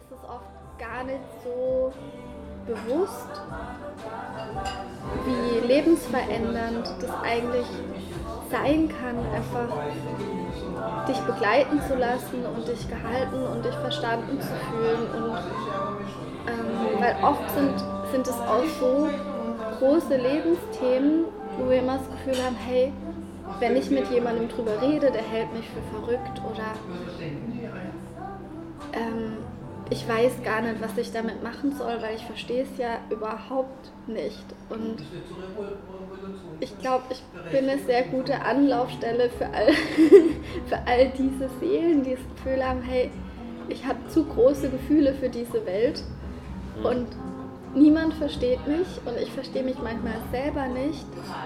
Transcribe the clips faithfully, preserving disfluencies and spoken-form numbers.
ist es oft gar nicht so bewusst, wie lebensverändernd das eigentlich sein kann, einfach dich begleiten zu lassen und dich gehalten und dich verstanden zu fühlen. Und ähm, weil oft sind, sind es auch so große Lebensthemen, wo wir immer das Gefühl haben, hey, wenn ich mit jemandem drüber rede, der hält mich für verrückt oder ähm, ich weiß gar nicht, was ich damit machen soll, weil ich verstehe es ja überhaupt nicht. Und ich glaube, ich bin eine sehr gute Anlaufstelle für all, für all diese Seelen, die das Gefühl haben, hey, ich habe zu große Gefühle für diese Welt und niemand versteht mich und ich verstehe mich manchmal selber nicht.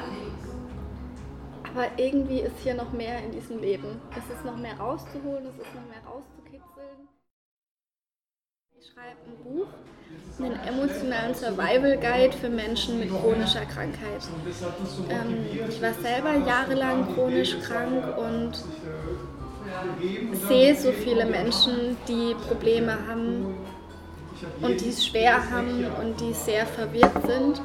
Aber irgendwie ist hier noch mehr in diesem Leben. Es ist noch mehr rauszuholen, es ist noch mehr rauszukitzeln. Ich schreibe ein Buch, einen emotionalen Survival Guide für Menschen mit chronischer Krankheit. Ähm, ich war selber jahrelang chronisch krank und sehe so viele Menschen, die Probleme haben und die es schwer haben und die sehr verwirrt sind.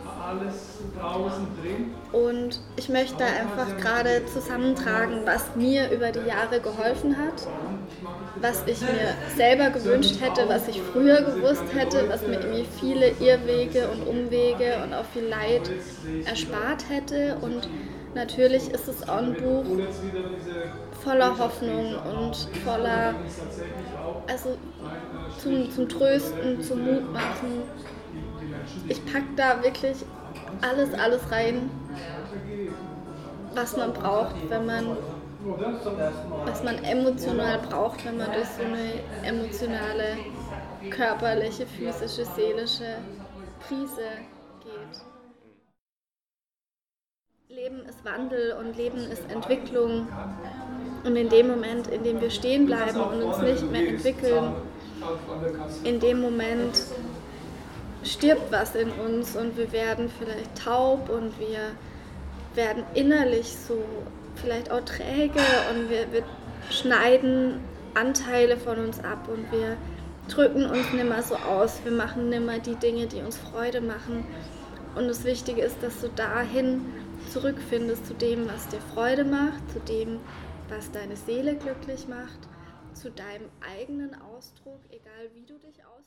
Und ich möchte einfach gerade zusammentragen, was mir über die Jahre geholfen hat, was ich mir selber gewünscht hätte, was ich früher gewusst hätte, was mir irgendwie viele Irrwege und Umwege und auch viel Leid erspart hätte. Und natürlich ist es auch ein Buch voller Hoffnung und voller, also zum, zum Trösten, zum Mut machen. Ich packe da wirklich alles, alles rein, was man braucht, wenn man, was man emotional braucht, wenn man durch so eine emotionale, körperliche, physische, seelische Krise geht. Leben ist Wandel und Leben ist Entwicklung. Und in dem Moment, in dem wir stehen bleiben und uns nicht mehr entwickeln, in dem Moment stirbt was in uns und wir werden vielleicht taub und wir werden innerlich so vielleicht auch träge und wir, wir schneiden Anteile von uns ab und wir drücken uns nicht mehr so aus, wir machen nicht mehr die Dinge, die uns Freude machen. Und das Wichtige ist, dass du dahin zurückfindest zu dem, was dir Freude macht, zu dem, was deine Seele glücklich macht, zu deinem eigenen Ausdruck, egal wie du dich ausdrückst.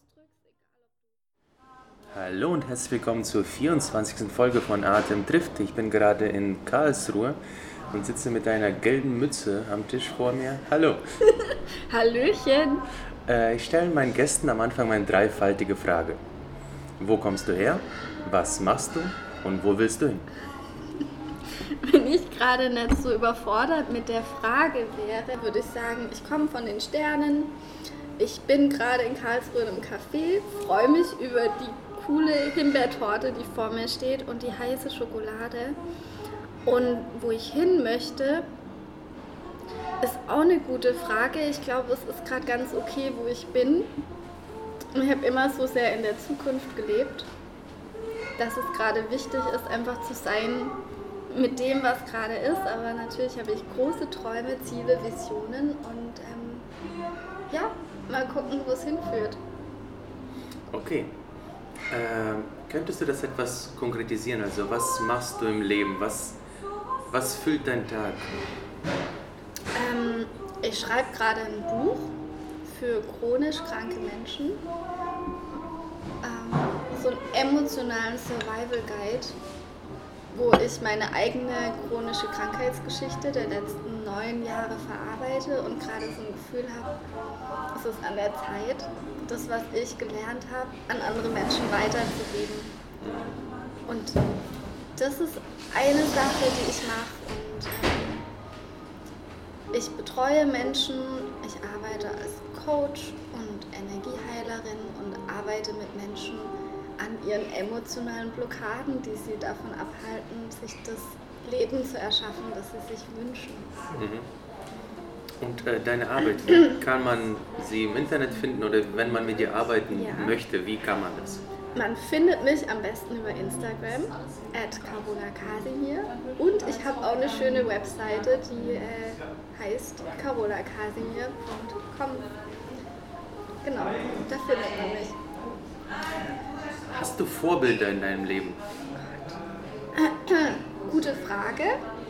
Hallo und herzlich willkommen zur vierundzwanzigsten Folge von Atem trifft. Ich bin gerade in Karlsruhe und sitze mit einer gelben Mütze am Tisch vor mir. Hallo. Hallöchen. Äh, ich stelle meinen Gästen am Anfang eine dreifaltige Frage. Wo kommst du her? Was machst du? Und wo willst du hin? Wenn ich gerade nicht so überfordert mit der Frage wäre, würde ich sagen, ich komme von den Sternen. Ich bin gerade in Karlsruhe im Café, freue mich über die coole Himbeertorte, die vor mir steht und die heiße Schokolade. Und wo ich hin möchte, ist auch eine gute Frage. Ich glaube, es ist gerade ganz okay, wo ich bin. Und ich habe immer so sehr in der Zukunft gelebt, dass es gerade wichtig ist, einfach zu sein mit dem, was gerade ist. Aber natürlich habe ich große Träume, Ziele, Visionen und ähm, ja, mal gucken, wo es hinführt. Okay. Ähm, könntest du das etwas konkretisieren? Also was machst du im Leben? Was, was füllt deinen Tag? Ähm, ich schreibe gerade ein Buch für chronisch kranke Menschen. Ähm, so einen emotionalen Survival Guide, wo ich meine eigene chronische Krankheitsgeschichte der letzten neun Jahre verarbeite und gerade so ein Gefühl habe, es ist an der Zeit, das, was ich gelernt habe, an andere Menschen weiterzugeben. Und das ist eine Sache, die ich mache. Und ähm, ich betreue Menschen, ich arbeite als Coach und Energieheilerin und arbeite mit Menschen an ihren emotionalen Blockaden, die sie davon abhalten, sich das Leben zu erschaffen, das sie sich wünschen. Mhm. Und äh, deine Arbeit, kann man sie im Internet finden oder wenn man mit dir arbeiten ja. möchte, wie kann man das? Man findet mich am besten über Instagram, at Carola Casimir. Und ich habe auch eine schöne Webseite, die äh, heißt carola casimir punkt com. genau, da findet man mich. Hast du Vorbilder in deinem Leben? Gute Frage.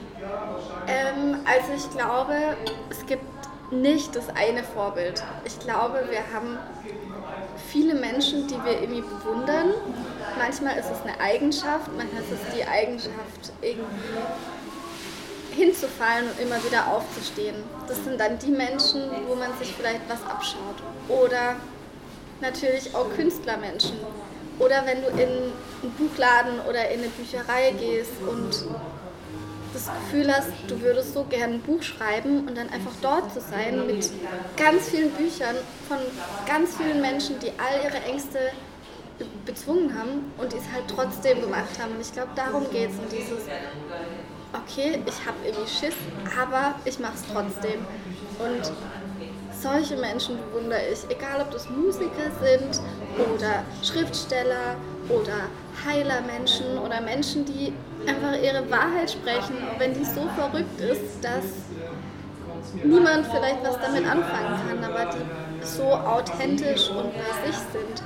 Ähm, also ich glaube, es gibt nicht das eine Vorbild. Ich glaube, wir haben viele Menschen, die wir irgendwie bewundern. Manchmal ist es eine Eigenschaft, manchmal ist es die Eigenschaft, irgendwie hinzufallen und immer wieder aufzustehen. Das sind dann die Menschen, wo man sich vielleicht was abschaut. Oder natürlich auch Künstlermenschen. Oder wenn du in einen Buchladen oder in eine Bücherei gehst und das Gefühl hast, du würdest so gerne ein Buch schreiben und dann einfach dort zu sein mit ganz vielen Büchern von ganz vielen Menschen, die all ihre Ängste bezwungen haben und die es halt trotzdem gemacht haben. Und ich glaube, darum geht es, um dieses, okay, ich habe irgendwie Schiss, aber ich mache es trotzdem. Und solche Menschen bewundere ich, egal ob das Musiker sind oder Schriftsteller oder Heilermenschen oder Menschen, die einfach ihre Wahrheit sprechen, auch wenn die so verrückt ist, dass niemand vielleicht was damit anfangen kann, aber die so authentisch und bei sich sind.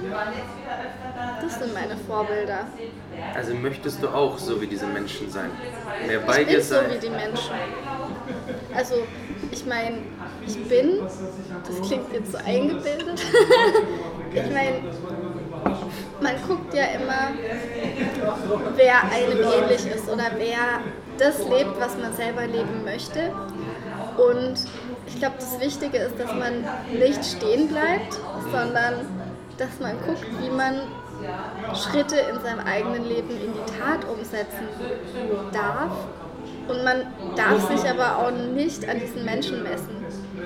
Das sind meine Vorbilder. Also möchtest du auch so wie diese Menschen sein? Mehr bei Ich dir bin so sein? wie die Menschen. Also, ich meine, ich bin, das klingt jetzt so eingebildet, ich meine, man guckt ja immer, wer einem ähnlich ist oder wer das lebt, was man selber leben möchte. Und ich glaube, das Wichtige ist, dass man nicht stehen bleibt, sondern dass man guckt, wie man Schritte in seinem eigenen Leben in die Tat umsetzen darf. Und man darf sich aber auch nicht an diesen Menschen messen.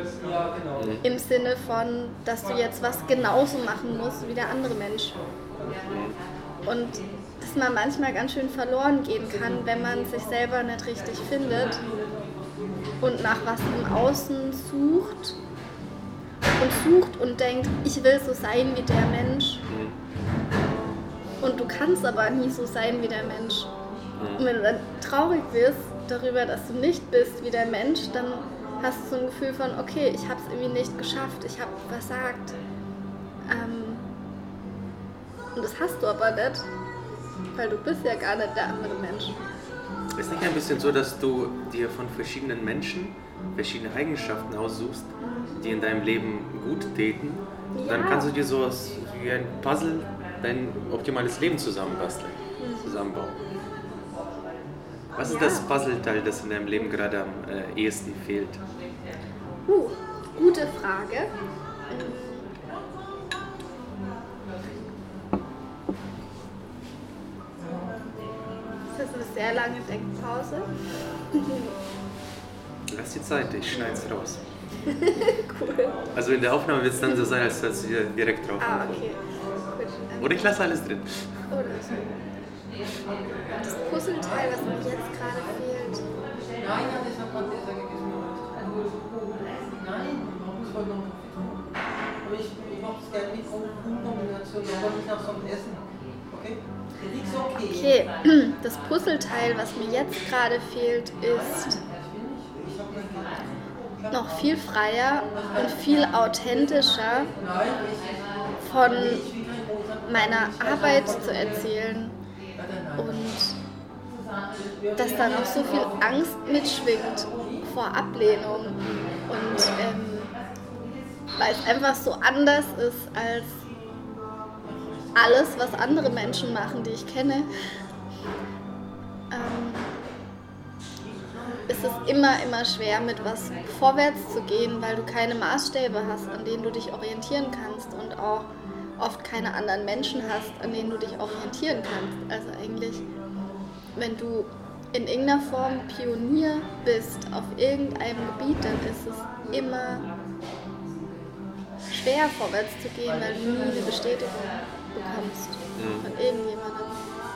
Im Sinne von, dass du jetzt was genauso machen musst wie der andere Mensch. Und dass man manchmal ganz schön verloren gehen kann, wenn man sich selber nicht richtig findet und nach was im Außen sucht und sucht und denkt, ich will so sein wie der Mensch. Und du kannst aber nie so sein wie der Mensch. Und wenn du dann traurig wirst darüber, dass du nicht bist wie der Mensch, dann hast du so ein Gefühl von, okay, ich habe es irgendwie nicht geschafft, ich habe versagt. Ähm, und das hast du aber nicht, weil du bist ja gar nicht der andere Mensch. Ist es nicht ein bisschen so, dass du dir von verschiedenen Menschen verschiedene Eigenschaften aussuchst, die in deinem Leben gut täten? Ja. Dann kannst du dir so was wie ein Puzzle dein optimales Leben zusammenbasteln, zusammenbauen. Was ist Ja. das Puzzleteil, das in deinem Leben gerade am äh, ehesten fehlt? Uh, gute Frage. Das ist eine sehr lange Denkpause. Lass die Zeit, ich schneide es raus. Cool. Also in der Aufnahme wird es dann so sein, als dass wir direkt drauf Ah, antworten. okay. Gut. Oder ich lasse alles drin. Oder so. Das Puzzleteil, was mir jetzt gerade fehlt. Nein, das hat man besser gegessen. Nein, man muss heute noch Kaffee tun. Aber ich, ich mache es gerne mit Kombination, aber nicht nach so einem Essen. Okay? Der ist okay. Okay, das Puzzleteil, was mir jetzt gerade fehlt, ist noch viel freier und viel authentischer von meiner Arbeit zu erzählen und dass da noch so viel Angst mitschwingt vor Ablehnung und ähm, weil es einfach so anders ist als alles, was andere Menschen machen, die ich kenne. Ähm, ist es immer, immer schwer, mit was vorwärts zu gehen, weil du keine Maßstäbe hast, an denen du dich orientieren kannst und auch oft keine anderen Menschen hast, an denen du dich orientieren kannst. Also eigentlich, wenn du in irgendeiner Form Pionier bist auf irgendeinem Gebiet, dann ist es immer schwer vorwärts zu gehen, weil du nie eine Bestätigung bekommst von irgendjemandem.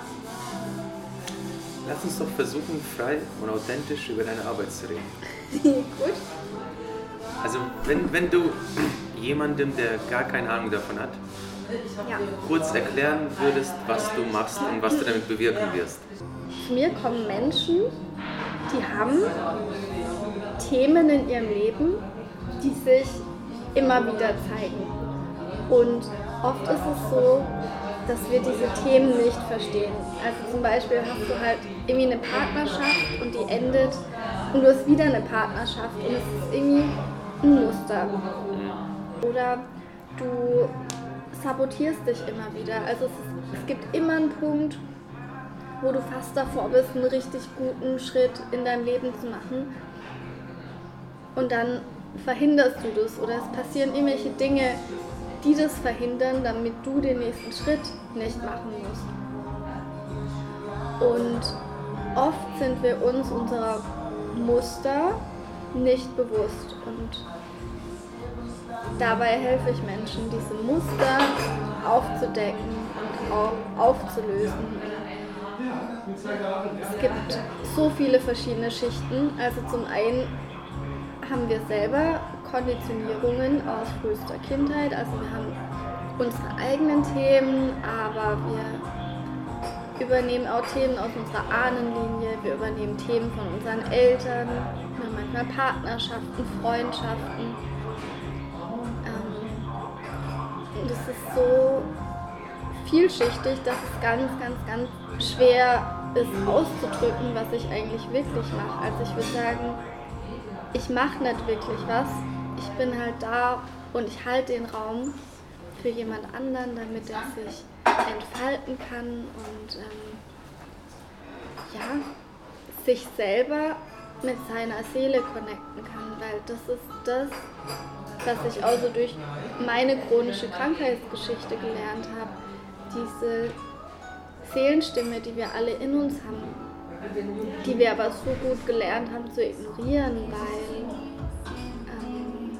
Lass uns doch versuchen, frei und authentisch über deine Arbeit zu reden. Gut. Also wenn, wenn du jemandem, der gar keine Ahnung davon hat, Ja. kurz erklären würdest, was du machst und was du damit bewirken wirst. Zu mir kommen Menschen, die haben Themen in ihrem Leben, die sich immer wieder zeigen. Und oft ist es so, dass wir diese Themen nicht verstehen. Also zum Beispiel hast du halt irgendwie eine Partnerschaft und die endet und du hast wieder eine Partnerschaft und es ist irgendwie ein Muster. Oder du sabotierst dich immer wieder. Also es, ist, es gibt immer einen Punkt, wo du fast davor bist, einen richtig guten Schritt in deinem Leben zu machen. Und dann verhinderst du das oder es passieren irgendwelche Dinge, die das verhindern, damit du den nächsten Schritt nicht machen musst. Und oft sind wir uns unserer Muster nicht bewusst. Und dabei helfe ich Menschen, diese Muster aufzudecken und auch aufzulösen. Es gibt so viele verschiedene Schichten. Also zum einen haben wir selber Konditionierungen aus frühester Kindheit. Also wir haben unsere eigenen Themen, aber wir übernehmen auch Themen aus unserer Ahnenlinie, wir übernehmen Themen von unseren Eltern, wir haben manchmal Partnerschaften, Freundschaften. Und es ist so vielschichtig, dass es ganz, ganz, ganz schwer ist auszudrücken, was ich eigentlich wirklich mache. Also ich würde sagen, ich mache nicht wirklich was, ich bin halt da und ich halte den Raum für jemand anderen, damit er sich entfalten kann und ähm, ja, sich selber mit seiner Seele connecten kann, weil das ist das, was ich also durch meine chronische Krankheitsgeschichte gelernt habe, diese Seelenstimme, die wir alle in uns haben, die wir aber so gut gelernt haben zu ignorieren, weil ähm,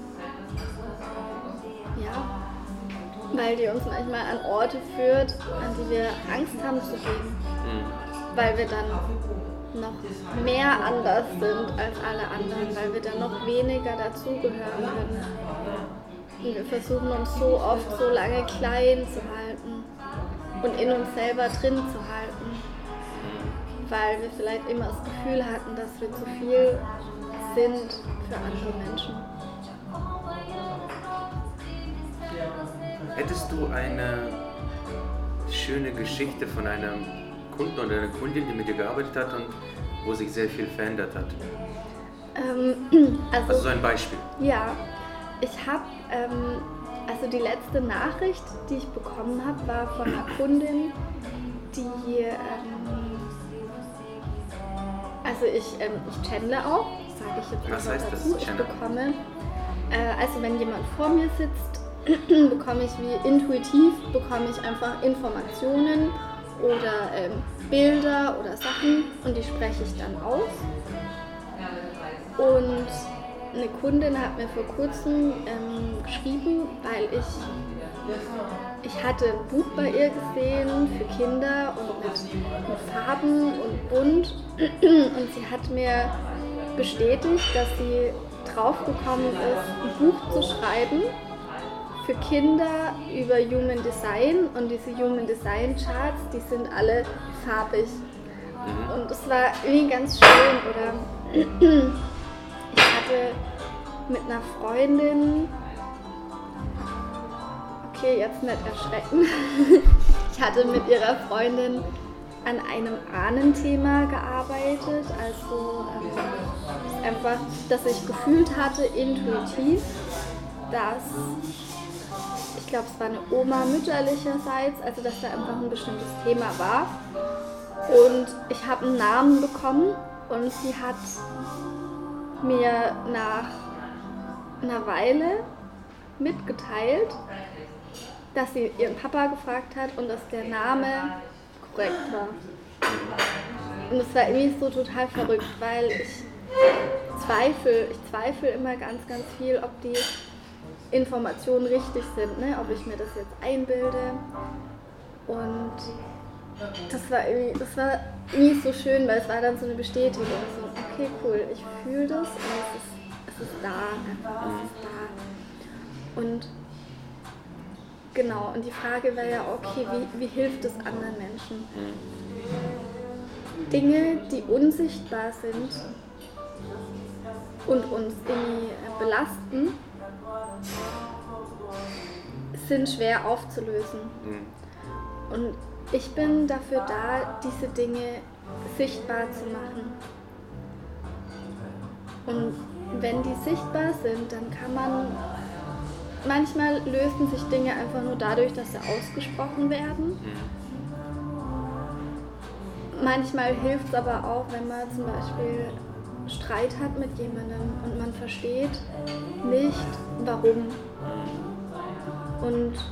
ja, weil die uns manchmal an Orte führt, an die wir Angst haben zu gehen, weil wir dann noch mehr anders sind als alle anderen, weil wir dann noch weniger dazugehören können. Und wir versuchen uns so oft so lange klein zu halten und in uns selber drin zu halten, weil wir vielleicht immer das Gefühl hatten, dass wir zu viel sind für andere Menschen. Hättest du eine schöne Geschichte von einem Kunden oder einer Kundin, die mit dir gearbeitet hat und wo sich sehr viel verändert hat? Ähm, also, also so ein Beispiel. Ja, ich habe, ähm, also die letzte Nachricht, die ich bekommen habe, war von einer Kundin, die, ähm, also ich, ähm, ich channele auch, sage ich jetzt Was mal heißt dazu. das? Ich bekomme, äh, also wenn jemand vor mir sitzt, bekomme ich wie intuitiv, bekomme ich einfach Informationen oder ähm, Bilder oder Sachen und die spreche ich dann aus. Und eine Kundin hat mir vor kurzem ähm, geschrieben, weil ich, ich hatte ein Buch bei ihr gesehen für Kinder und mit, mit Farben und bunt und sie hat mir bestätigt, dass sie draufgekommen ist, ein Buch zu schreiben für Kinder über Human Design und diese Human Design Charts, die sind alle farbig. Und es war irgendwie ganz schön. Oder ich hatte mit einer Freundin, okay, jetzt nicht erschrecken, ich hatte mit ihrer Freundin an einem Ahnenthema gearbeitet, also ähm, einfach, dass ich gefühlt hatte, intuitiv, dass ich glaube, es war eine Oma mütterlicherseits, also dass da einfach ein bestimmtes Thema war. Und ich habe einen Namen bekommen und sie hat mir nach einer Weile mitgeteilt, dass sie ihren Papa gefragt hat und dass der Name korrekt war. Und es war irgendwie so total verrückt, weil ich zweifle, ich zweifle immer ganz, ganz viel, ob die Informationen richtig sind, ne? Ob ich mir das jetzt einbilde. Und das war irgendwie, das war irgendwie so schön, weil es war dann so eine Bestätigung. So, okay, cool, ich fühle das und es ist, es ist da, einfach, es ist da. Und genau, und die Frage wäre ja, okay, wie, wie hilft es anderen Menschen? Dinge, die unsichtbar sind und uns irgendwie belasten, sind schwer aufzulösen. Mhm. Und ich bin dafür da, diese Dinge sichtbar zu machen. Und wenn die sichtbar sind, dann kann man, manchmal lösen sich Dinge einfach nur dadurch, dass sie ausgesprochen werden. Manchmal hilft es aber auch, wenn man zum Beispiel Streit hat mit jemandem und man versteht nicht, warum. Und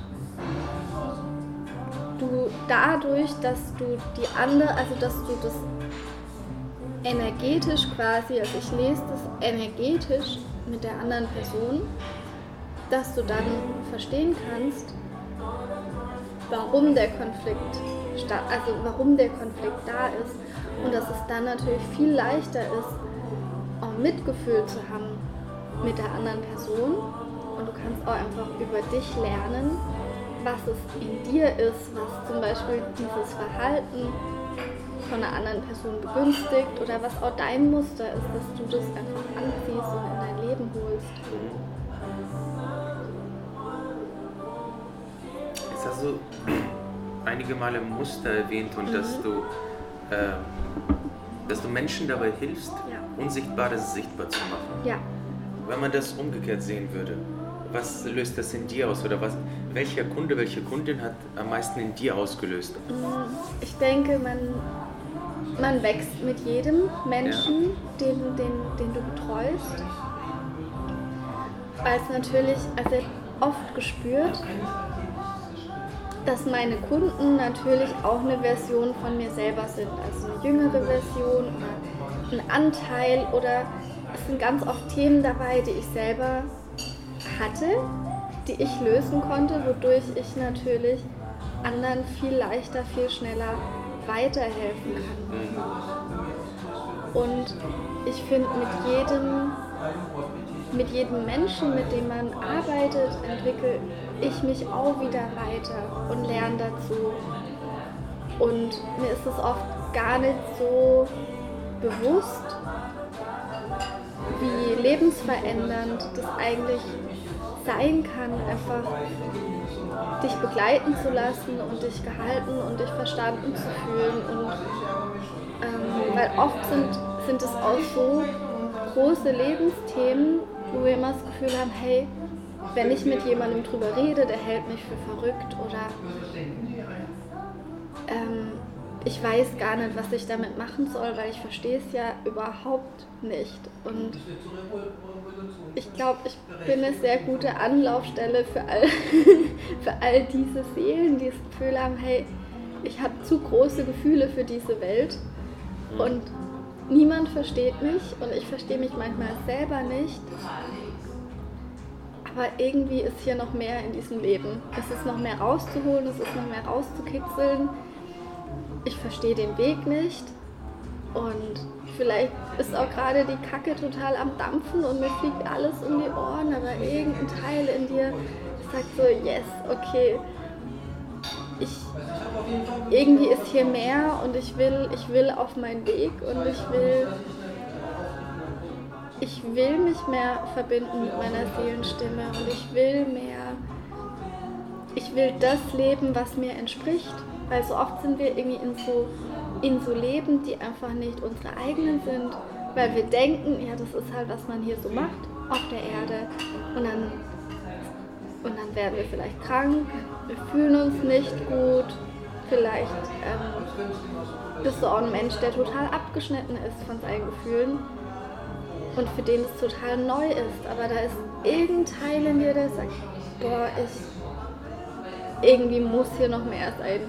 du dadurch, dass du die andere, also dass du das energetisch quasi, also ich lese das energetisch mit der anderen Person, dass du dann verstehen kannst, warum der Konflikt statt, also warum der Konflikt da ist und dass es dann natürlich viel leichter ist, auch Mitgefühl zu haben mit der anderen Person und du kannst auch einfach über dich lernen, was es in dir ist, was zum Beispiel dieses Verhalten von einer anderen Person begünstigt oder was auch dein Muster ist, dass du das einfach anziehst und in dein Leben holst. Jetzt hast du einige Male Muster erwähnt und mhm. dass, du, äh, dass du Menschen dabei hilfst, ja. Unsichtbares sichtbar zu machen. Ja. Wenn man das umgekehrt sehen würde, was löst das in dir aus? Oder was, welcher Kunde, welche Kundin hat am meisten in dir ausgelöst? Ich denke, man, man wächst mit jedem Menschen, ja. den, den, den du betreust. Weil es natürlich, also oft gespürt, dass meine Kunden natürlich auch eine Version von mir selber sind. Also eine jüngere Version oder ein Anteil oder es sind ganz oft Themen dabei, die ich selber hatte, die ich lösen konnte, wodurch ich natürlich anderen viel leichter, viel schneller weiterhelfen kann. Und ich finde, mit jedem, mit jedem Menschen, mit dem man arbeitet, entwickle ich mich auch wieder weiter und lerne dazu. Und mir ist es oft gar nicht so bewusst, wie lebensverändernd das eigentlich sein kann, einfach dich begleiten zu lassen und dich gehalten und dich verstanden zu fühlen. Und, ähm, weil oft sind, sind es auch so große Lebensthemen, wo wir immer das Gefühl haben, hey, wenn ich mit jemandem drüber rede, der hält mich für verrückt oder ähm, ich weiß gar nicht, was ich damit machen soll, weil ich verstehe es ja überhaupt nicht. Und ich glaube, ich bin eine sehr gute Anlaufstelle für all, für all diese Seelen, die das Gefühl haben, hey, ich habe zu große Gefühle für diese Welt und niemand versteht mich und ich verstehe mich manchmal selber nicht. Aber irgendwie ist hier noch mehr in diesem Leben. Es ist noch mehr rauszuholen, es ist noch mehr rauszukitzeln. Ich verstehe den Weg nicht und vielleicht ist auch gerade die Kacke total am Dampfen und mir fliegt alles um die Ohren, aber irgendein Teil in dir sagt so, yes, okay, ich, irgendwie ist hier mehr und ich will, ich will auf meinen Weg und ich will, ich will mich mehr verbinden mit meiner Seelenstimme und ich will mehr, ich will das leben, was mir entspricht. Weil so oft sind wir irgendwie in so, in so Leben, die einfach nicht unsere eigenen sind, weil wir denken, ja, das ist halt, was man hier so macht auf der Erde. Und dann, und dann werden wir vielleicht krank, wir fühlen uns nicht gut, vielleicht ähm, bist du auch ein Mensch, der total abgeschnitten ist von seinen Gefühlen und für den es total neu ist. Aber da ist irgendein Teil in dir, der sagt, boah, ich, irgendwie muss hier noch mehr sein.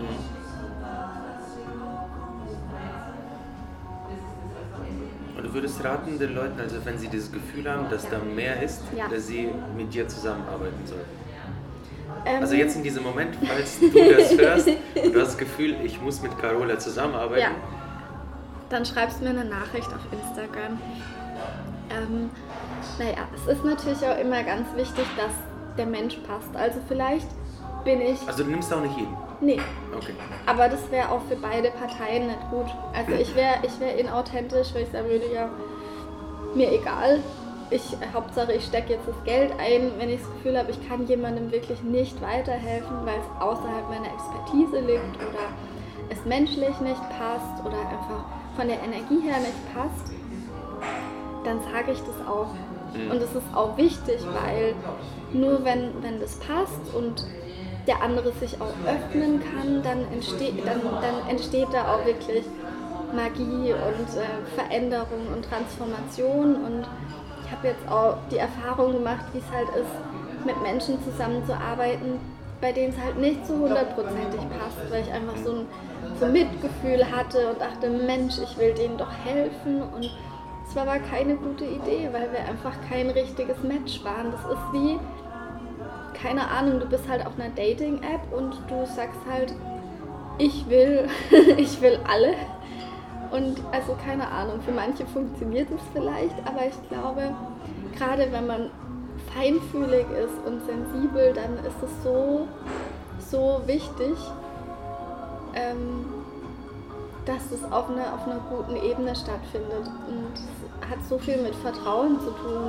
Und du würdest raten den Leuten, also wenn sie dieses Gefühl haben, dass da mehr ist, ja. dass sie mit dir zusammenarbeiten sollen? Ähm. Also jetzt in diesem Moment, falls du das hörst und du hast das Gefühl, ich muss mit Carola zusammenarbeiten. Ja. Dann schreibst du mir eine Nachricht auf Instagram. Ähm, naja, es ist natürlich auch immer ganz wichtig, dass der Mensch passt. Also vielleicht bin ich... Also du nimmst auch nicht jeden? Nee. Okay. Aber das wäre auch für beide Parteien nicht gut. Also ich wäre ich wär inauthentisch, weil ich sagen würde, ja, mir egal. ich, Hauptsache ich stecke jetzt das Geld ein, wenn ich das Gefühl habe, ich kann jemandem wirklich nicht weiterhelfen, weil es außerhalb meiner Expertise liegt oder es menschlich nicht passt oder einfach von der Energie her nicht passt, dann sage ich das auch. Und es ist auch wichtig, weil nur wenn, wenn das passt und der andere sich auch öffnen kann, dann entsteht, dann, dann entsteht da auch wirklich Magie und äh, Veränderung und Transformation. Und ich habe jetzt auch die Erfahrung gemacht, wie es halt ist, mit Menschen zusammenzuarbeiten, bei denen es halt nicht so hundertprozentig passt, weil ich einfach so ein so Mitgefühl hatte und dachte, Mensch, ich will denen doch helfen. Und es war aber keine gute Idee, weil wir einfach kein richtiges Match waren. Das ist wie, keine Ahnung, du bist halt auf einer Dating-App und du sagst halt, ich will, ich will alle. Und also keine Ahnung, für manche funktioniert es vielleicht, aber ich glaube, gerade wenn man feinfühlig ist und sensibel, dann ist es so, so wichtig, ähm, dass es auf einer, auf einer guten Ebene stattfindet. Und es hat so viel mit Vertrauen zu tun.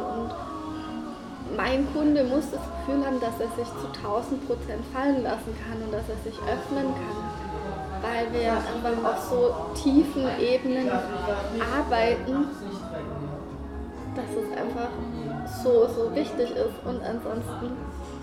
Und mein Kunde muss das Gefühl haben, dass er sich zu tausend Prozent fallen lassen kann und dass er sich öffnen kann. Weil wir einfach auf so tiefen Ebenen arbeiten, dass es einfach so, so wichtig ist. Und ansonsten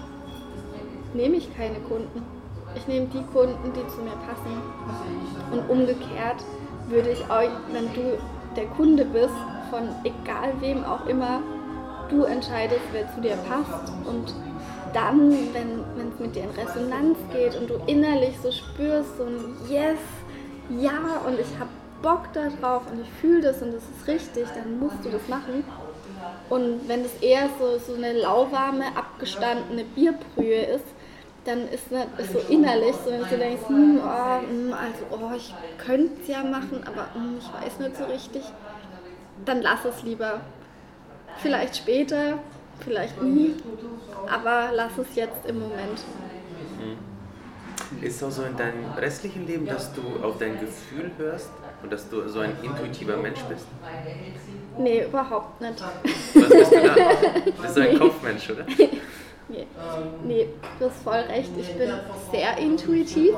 nehme ich keine Kunden. Ich nehme die Kunden, die zu mir passen. Und umgekehrt würde ich auch, wenn du der Kunde bist, von egal wem auch immer, du entscheidest, wer zu dir passt. Und dann, wenn es mit dir in Resonanz geht und du innerlich so spürst, so ein Yes, ja, und ich habe Bock darauf und ich fühle das und das ist richtig, dann musst du das machen. Und wenn das eher so, so eine lauwarme, abgestandene Bierbrühe ist, dann ist es so innerlich, so wenn du denkst, hm, oh, also oh, ich könnte es ja machen, aber hm, ich weiß nicht so richtig, dann lass es lieber. Vielleicht später, vielleicht nie, aber lass es jetzt im Moment. Ist es auch so in deinem restlichen Leben, dass du auf dein Gefühl hörst und dass du so ein intuitiver Mensch bist? Nee, überhaupt nicht. Was bist du da? Du bist so ein nee. Kopfmensch, oder? Nee. nee, du hast voll recht. Ich bin sehr intuitiv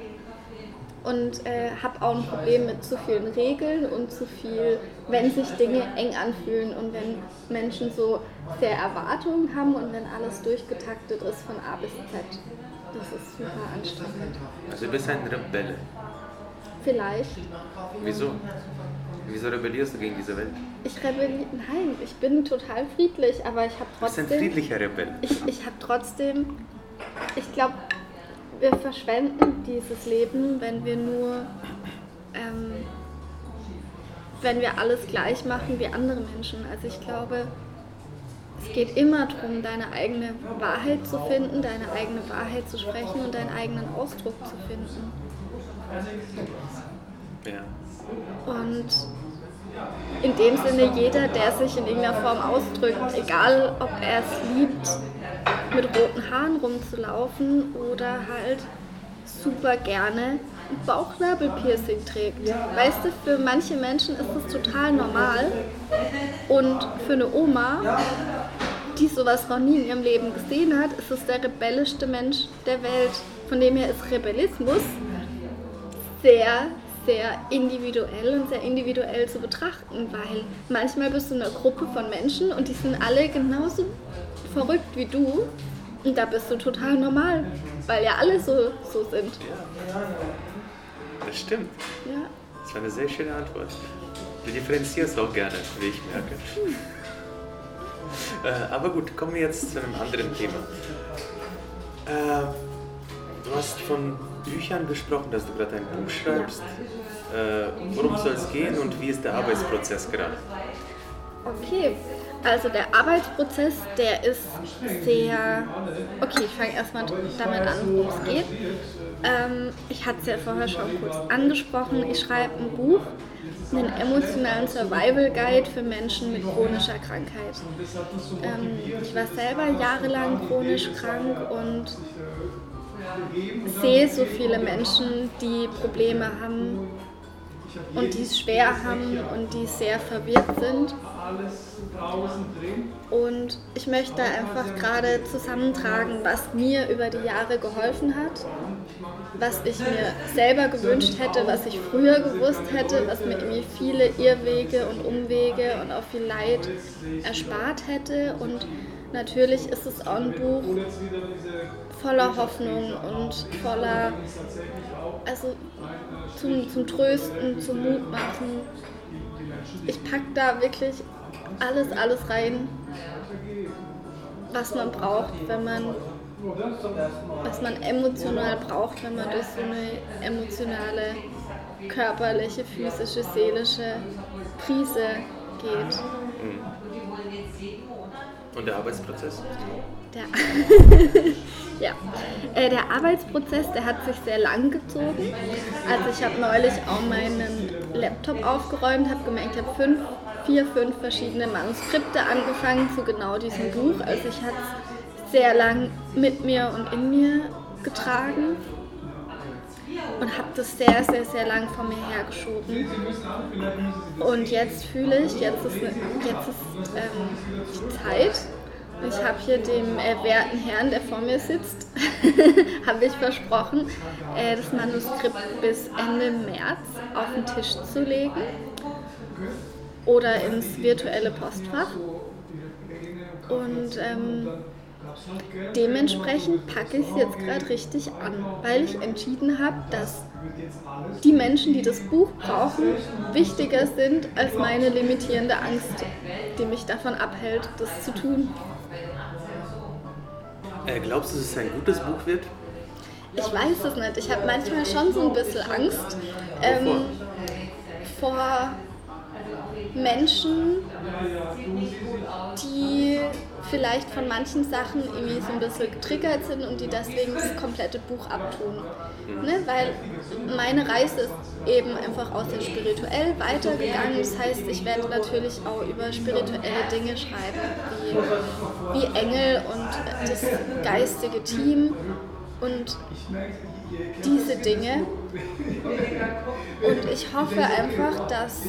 und äh, habe auch ein Problem mit zu vielen Regeln und zu viel, wenn sich Dinge eng anfühlen und wenn Menschen so sehr Erwartungen haben und wenn alles durchgetaktet ist von A bis Z. Das ist super anstrengend. Also du bist ein Rebelle? Vielleicht. Wieso? Wieso rebellierst du gegen diese Welt? Ich rebelliere, nein, ich bin total friedlich, aber ich habe trotzdem... Du bist ein friedlicher Rebell. Ich, ich habe trotzdem, ich glaube, wir verschwenden dieses Leben, wenn wir nur, ähm, wenn wir alles gleich machen wie andere Menschen. Also ich glaube, es geht immer darum, deine eigene Wahrheit zu finden, deine eigene Wahrheit zu sprechen und deinen eigenen Ausdruck zu finden. Ja. Und in dem Sinne, jeder, der sich in irgendeiner Form ausdrückt, egal ob er es liebt, mit roten Haaren rumzulaufen oder halt super gerne ein Bauchnabelpiercing trägt. Weißt du, für manche Menschen ist das total normal und für eine Oma, die sowas noch nie in ihrem Leben gesehen hat, ist es der rebellischste Mensch der Welt. Von dem her ist Rebellismus sehr, sehr individuell und sehr individuell zu betrachten, weil manchmal bist du in einer Gruppe von Menschen und die sind alle genauso verrückt wie du und da bist du total normal, weil ja alle so, so sind. Das stimmt. Ja. Das war eine sehr schöne Antwort. Du differenzierst auch gerne, wie ich merke. Hm. Äh, aber gut, kommen wir jetzt zu einem anderen Thema. Äh, du hast von Büchern gesprochen, dass du gerade ein Buch schreibst. Ja. Äh, worum soll es gehen und wie ist der Arbeitsprozess gerade? Okay, also der Arbeitsprozess, der ist sehr... Okay, ich fange erstmal damit an, worum es geht. Ähm, ich hatte es ja vorher schon kurz angesprochen. Ich schreibe ein Buch, einen emotionalen Survival Guide für Menschen mit chronischer Krankheit. Ähm, ich war selber jahrelang chronisch krank und sehe so viele Menschen, die Probleme haben, und die es schwer haben und die sehr verwirrt sind. Und ich möchte einfach gerade zusammentragen, was mir über die Jahre geholfen hat, was ich mir selber gewünscht hätte, was ich früher gewusst hätte, was mir irgendwie viele Irrwege und Umwege und auch viel Leid erspart hätte. Und natürlich ist es auch ein Buch voller Hoffnung und voller, also zum, zum Trösten, zum Mut machen. Ich packe da wirklich alles, alles rein, was man braucht, wenn man, was man emotional braucht, wenn man durch so eine emotionale, körperliche, physische, seelische Krise geht. Und der Arbeitsprozess? Der, ja. äh, der Arbeitsprozess, der hat sich sehr lang gezogen. Also ich habe neulich auch meinen Laptop aufgeräumt, habe gemerkt, ich habe fünf, vier, fünf verschiedene Manuskripte angefangen zu genau diesem Buch. Also ich habe es sehr lang mit mir und in mir getragen und habe das sehr, sehr, sehr lang vor mir hergeschoben. Und jetzt fühle ich, jetzt ist, jetzt ist ähm, die Zeit. Ich habe hier dem äh, werten Herrn, der vor mir sitzt, habe ich versprochen, äh, das Manuskript bis Ende März auf den Tisch zu legen oder ins virtuelle Postfach. Und ähm, dementsprechend packe ich es jetzt gerade richtig an, weil ich entschieden habe, dass die Menschen, die das Buch brauchen, wichtiger sind als meine limitierende Angst, die mich davon abhält, das zu tun. Äh, glaubst du, dass es ein gutes Buch wird? Ich weiß es nicht. Ich habe manchmal schon so ein bisschen Angst ähm, vor Menschen, die vielleicht von manchen Sachen irgendwie so ein bisschen getriggert sind und die deswegen das komplette Buch abtun. Ne? Weil meine Reise ist eben einfach auch sehr spirituell weitergegangen. Das heißt, ich werde natürlich auch über spirituelle Dinge schreiben, wie, wie Engel und das geistige Team und diese Dinge. Und ich hoffe einfach, dass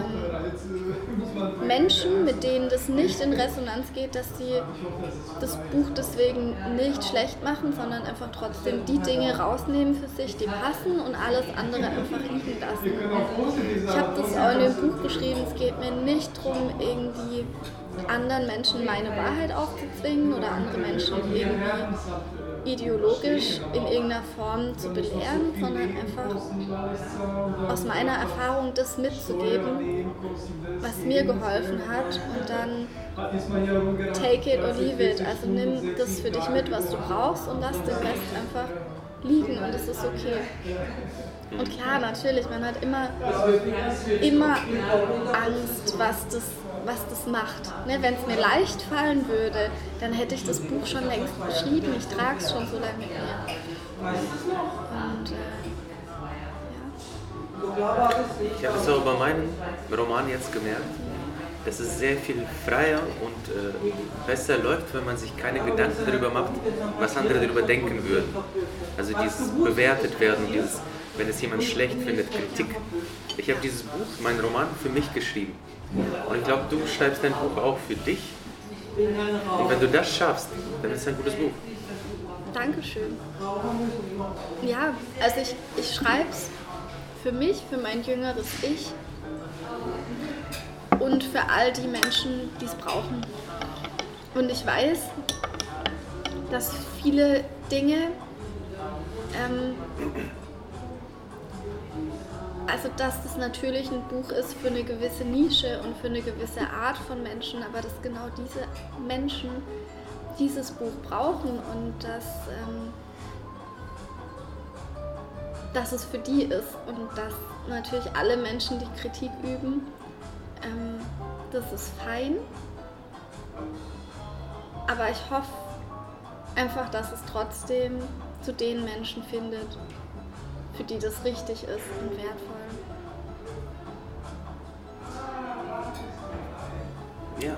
ähm, Menschen, mit denen das nicht in Resonanz geht, dass sie das Buch deswegen nicht schlecht machen, sondern einfach trotzdem die Dinge rausnehmen für sich, die passen und alles andere einfach liegen lassen. Ich habe das auch in dem Buch geschrieben, es geht mir nicht darum, irgendwie anderen Menschen meine Wahrheit aufzuzwingen oder andere Menschen irgendwie ideologisch in irgendeiner Form zu belehren, sondern einfach aus meiner Erfahrung das mitzugeben, was mir geholfen hat und dann take it or leave it. Also nimm das für dich mit, was du brauchst und lass den Rest einfach liegen und es ist okay. Und klar, natürlich, man hat immer, immer Angst, was das was das macht. Ne, wenn es mir leicht fallen würde, dann hätte ich das Buch schon längst geschrieben. Ich trage es schon so lange mit mir. Und äh, ja. Ich habe es auch bei meinem Roman jetzt gemerkt, dass es sehr viel freier und äh, besser läuft, wenn man sich keine Gedanken darüber macht, was andere darüber denken würden. Also dieses bewertet werden, dieses, wenn es jemand schlecht findet, Kritik. Ich habe dieses Buch, meinen Roman, für mich geschrieben. Und ich glaube, du schreibst dein Buch auch für dich. Und wenn du das schaffst, dann ist es ein gutes Buch. Dankeschön. Ja, also ich, ich schreibe es für mich, für mein jüngeres Ich und für all die Menschen, die es brauchen. Und ich weiß, dass viele Dinge ähm, Also dass das natürlich ein Buch ist für eine gewisse Nische und für eine gewisse Art von Menschen, aber dass genau diese Menschen dieses Buch brauchen und dass, ähm, dass es für die ist und dass natürlich alle Menschen, die Kritik üben, ähm, das ist fein. Aber ich hoffe einfach, dass es trotzdem zu den Menschen findet, für die das richtig ist und wertvoll. Ja.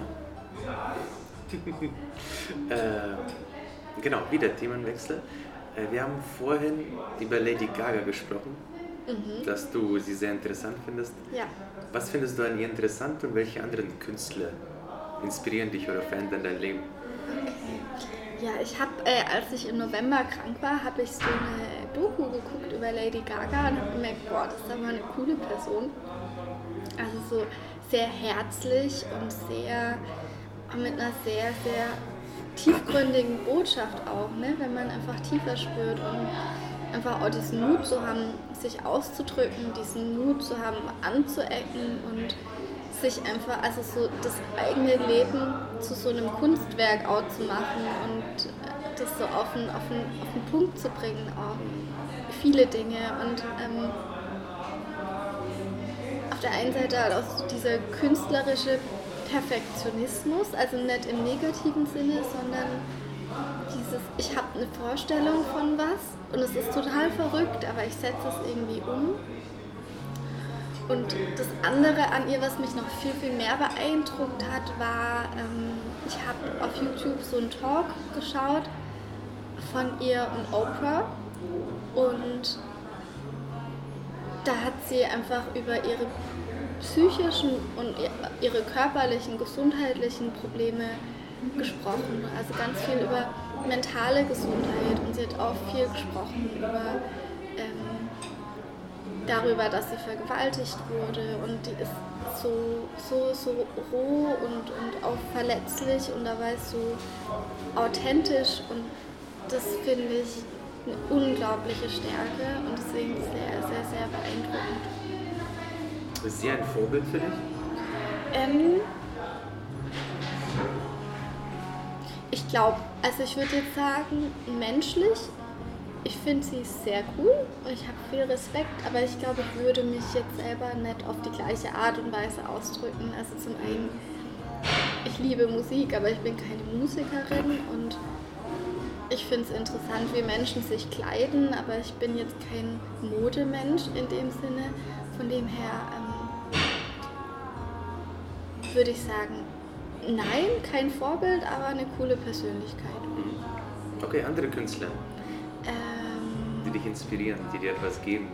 äh, genau, wieder Themenwechsel. Äh, wir haben vorhin über Lady Gaga gesprochen mhm. dass du sie sehr interessant findest. Ja. Was findest du an ihr interessant und welche anderen Künstler inspirieren dich oder verändern dein Leben? Okay. Ja, ich habe, äh, als ich im November krank war, habe ich so eine Doku geguckt über Lady Gaga und habe gemerkt, boah, das ist aber eine coole Person. Also so sehr herzlich und sehr mit einer sehr, sehr tiefgründigen Botschaft auch, ne? Wenn man einfach tiefer spürt und einfach auch diesen Mut zu haben, sich auszudrücken, diesen Mut zu haben, anzuecken und sich einfach, also so das eigene Leben zu so einem Kunstwerk auch zu machen und das so auf den, auf den, auf den Punkt zu bringen, auch viele Dinge und ähm, auf der einen Seite halt auch so dieser künstlerische Perfektionismus, also nicht im negativen Sinne, sondern dieses, ich habe eine Vorstellung von was und es ist total verrückt, aber ich setze es irgendwie um. Und das andere an ihr, was mich noch viel, viel mehr beeindruckt hat, war, ähm, ich habe auf YouTube so einen Talk geschaut von ihr und Oprah und da hat sie einfach über ihre psychischen und ihre körperlichen, gesundheitlichen Probleme gesprochen. Also ganz viel über mentale Gesundheit und sie hat auch viel gesprochen über ähm, darüber, dass sie vergewaltigt wurde und die ist so, so, so roh und, und auch verletzlich und dabei so authentisch und das finde ich eine unglaubliche Stärke und deswegen sehr, sehr, sehr beeindruckend. Ist sie ein Vorbild für dich? Ähm, ich glaube, also ich würde jetzt sagen, menschlich, ich finde sie sehr cool und ich habe viel Respekt, aber ich glaube, ich würde mich jetzt selber nicht auf die gleiche Art und Weise ausdrücken. Also zum einen, ich liebe Musik, aber ich bin keine Musikerin und ich finde es interessant, wie Menschen sich kleiden, aber ich bin jetzt kein Modemensch in dem Sinne. Von dem her ähm, würde ich sagen, nein, kein Vorbild, aber eine coole Persönlichkeit. Okay, andere Künstler, Ähm, die dich inspirieren, die dir etwas geben.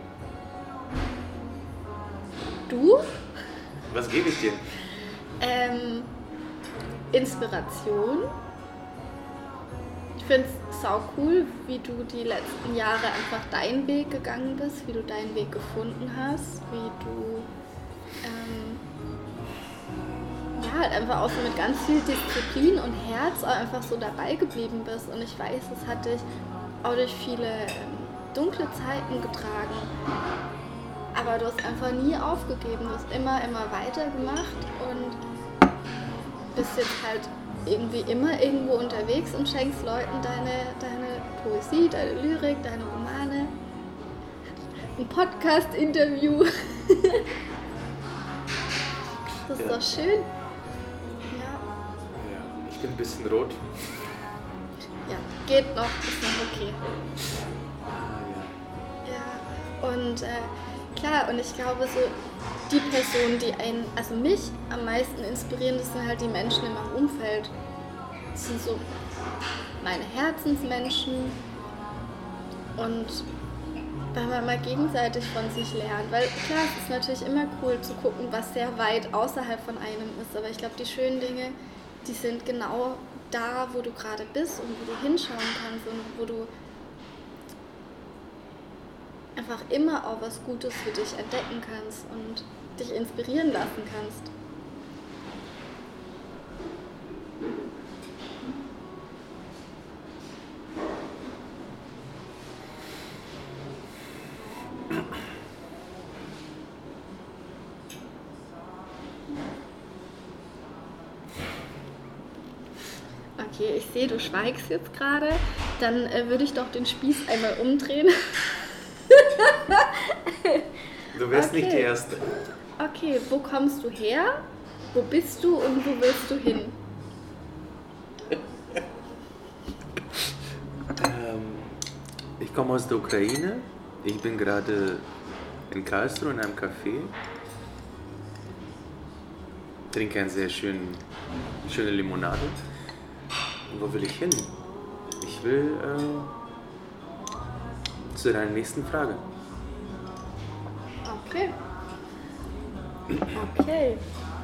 du? Was gebe ich dir? Ähm, Inspiration. Ich finde es sau cool, wie du die letzten Jahre einfach deinen Weg gegangen bist, wie du deinen Weg gefunden hast, wie du ähm, ja, halt einfach auch so mit ganz viel Disziplin und Herz auch einfach so dabei geblieben bist. Und ich weiß, es hat dich auch durch viele ähm, dunkle Zeiten getragen. Aber du hast einfach nie aufgegeben, du hast immer, immer weitergemacht und bist jetzt halt irgendwie immer irgendwo unterwegs und schenkst Leuten deine, deine Poesie, deine Lyrik, deine Romane, ein Podcast-Interview. Das ist ja. doch schön. Ja. Ja, ich bin ein bisschen rot. Ja, geht noch, ist noch okay. Ah, ja. Ja, und äh, klar, und ich glaube so, die Personen, die einen, also mich am meisten inspirieren, das sind halt die Menschen in meinem Umfeld. Das sind so meine Herzensmenschen und weil man mal gegenseitig von sich lernt. Weil klar, es ist natürlich immer cool zu gucken, was sehr weit außerhalb von einem ist, aber ich glaube, die schönen Dinge, die sind genau da, wo du gerade bist und wo du hinschauen kannst und wo du einfach immer auch was Gutes für dich entdecken kannst und dich inspirieren lassen kannst. Okay, ich sehe, du schweigst jetzt gerade. Dann äh, würde ich doch den Spieß einmal umdrehen. Du wärst okay. nicht die Erste. Okay, wo kommst du her? Wo bist du und wo willst du hin? ähm, ich komme aus der Ukraine. Ich bin gerade in Karlsruhe in einem Café. Trinke eine sehr schön, schöne Limonade. Und wo will ich hin? Ich will äh, zu deiner nächsten Frage. Okay. Okay.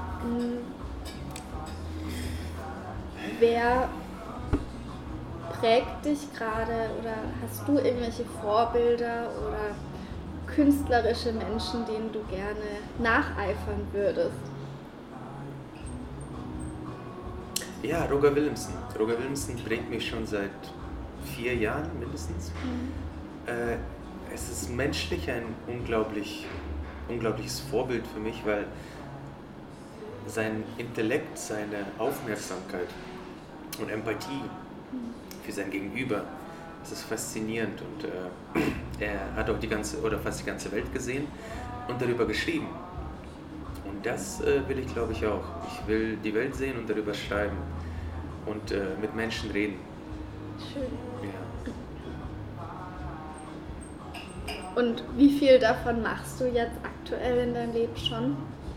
Wer prägt dich gerade oder hast du irgendwelche Vorbilder oder künstlerische Menschen, denen du gerne nacheifern würdest? Ja, Roger Willemsen. Roger Willemsen prägt mich schon seit vier Jahren mindestens. Mhm. Äh, es ist menschlich ein unglaublich, unglaubliches Vorbild für mich, weil sein Intellekt, seine Aufmerksamkeit und Empathie für sein Gegenüber, das ist faszinierend und äh, er hat auch die ganze oder fast die ganze Welt gesehen und darüber geschrieben. Und das äh, will ich, glaube ich, auch. Ich will die Welt sehen und darüber schreiben und äh, mit Menschen reden. Schön. Ja. Und wie viel davon machst du jetzt aktuell in deinem Leben schon?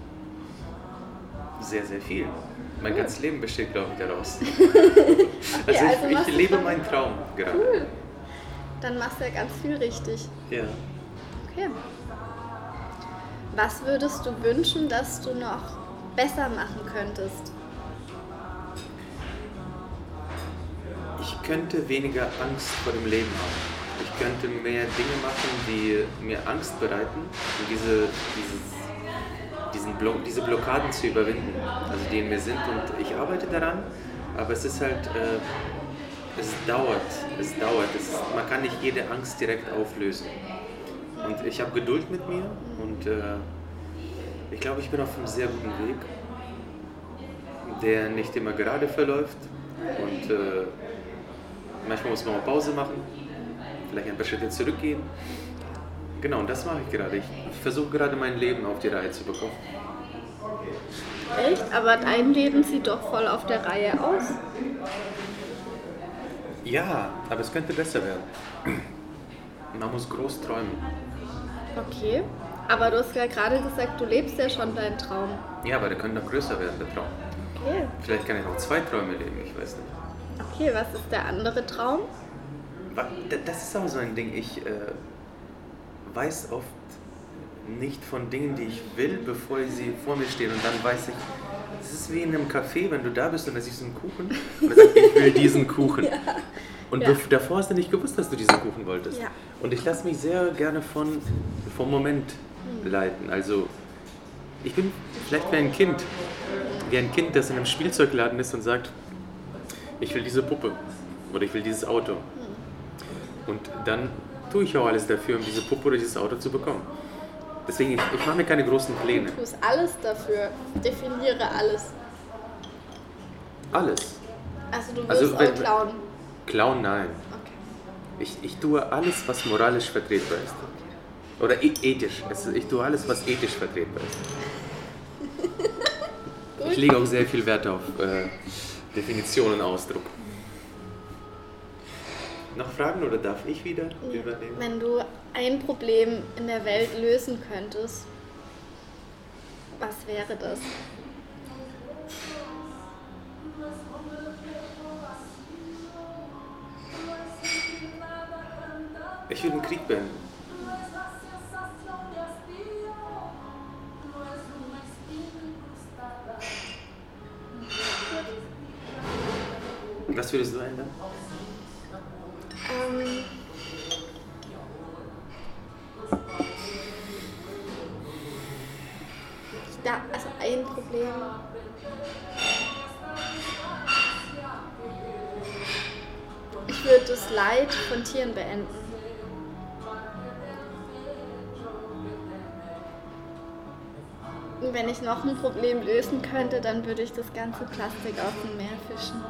Sehr, sehr viel. Mein cool. ganzes Leben besteht, glaube ich, daraus. Okay, also ich, also ich lebe meinen Traum gerade. Cool. Dann machst du ja ganz viel richtig. Ja. Okay. Was würdest du wünschen, dass du noch besser machen könntest? Ich könnte weniger Angst vor dem Leben haben. Ich könnte mehr Dinge machen, die mir Angst bereiten und diese, dieses, diesen Blo- diese Blockaden zu überwinden, also die in mir sind. Und ich arbeite daran, aber es ist halt, äh, es dauert, es dauert. Es ist, man kann nicht jede Angst direkt auflösen. Und ich habe Geduld mit mir und äh, ich glaube, ich bin auf einem sehr guten Weg, der nicht immer gerade verläuft. Und äh, manchmal muss man auch Pause machen, vielleicht ein paar Schritte zurückgehen. Genau, und das mache ich gerade. Ich versuche gerade mein Leben auf die Reihe zu bekommen. Echt? Aber dein Leben sieht doch voll auf der Reihe aus. Ja, aber es könnte besser werden. Man muss groß träumen. Okay, aber du hast ja gerade gesagt, du lebst ja schon deinen Traum. Ja, aber der könnte noch größer werden, der Traum. Okay. Vielleicht kann ich noch zwei Träume leben, ich weiß nicht. Okay, was ist der andere Traum? Das ist auch so ein Ding. Ich äh, weiß oft nicht von Dingen, die ich will, bevor sie vor mir stehen. Und dann weiß ich, es ist wie in einem Café, wenn du da bist und da siehst du einen Kuchen und dann sagst du, ich will diesen Kuchen. Ja. Und ja. davor hast du nicht gewusst, dass du diesen Kuchen wolltest. Ja. Und ich lasse mich sehr gerne von, vom Moment mhm. leiten. Also ich bin vielleicht wie ein Kind, wie ein Kind, das in einem Spielzeugladen ist und sagt, ich will diese Puppe oder ich will dieses Auto. Mhm. Und dann tue ich auch alles dafür, um diese Puppe oder dieses Auto zu bekommen. Deswegen, ich, ich mache mir keine großen Pläne. Du tust alles dafür. Definiere alles. Alles? Also du willst also, wenn, auch klauen? Klauen, nein. Okay. Ich, ich tue alles, was moralisch vertretbar ist. Oder ethisch. Ich tue alles, was ethisch vertretbar ist. Ich lege auch sehr viel Wert auf äh, Definition und Ausdruck. Noch Fragen oder darf ich wieder ja. übernehmen? Wenn du ein Problem in der Welt lösen könntest, was wäre das? Ich würde einen Krieg beenden. Was würdest du ändern? Ähm, da, also ein Problem. Ich würde das Leid von Tieren beenden. Und wenn ich noch ein Problem lösen könnte, dann würde ich das ganze Plastik aus dem Meer fischen.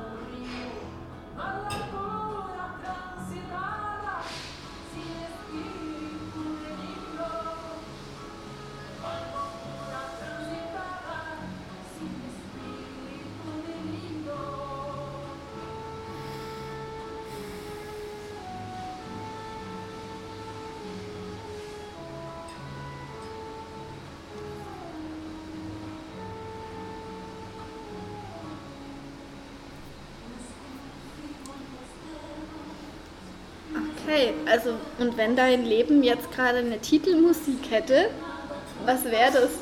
Okay, also und wenn dein Leben jetzt gerade eine Titelmusik hätte, Was wäre das?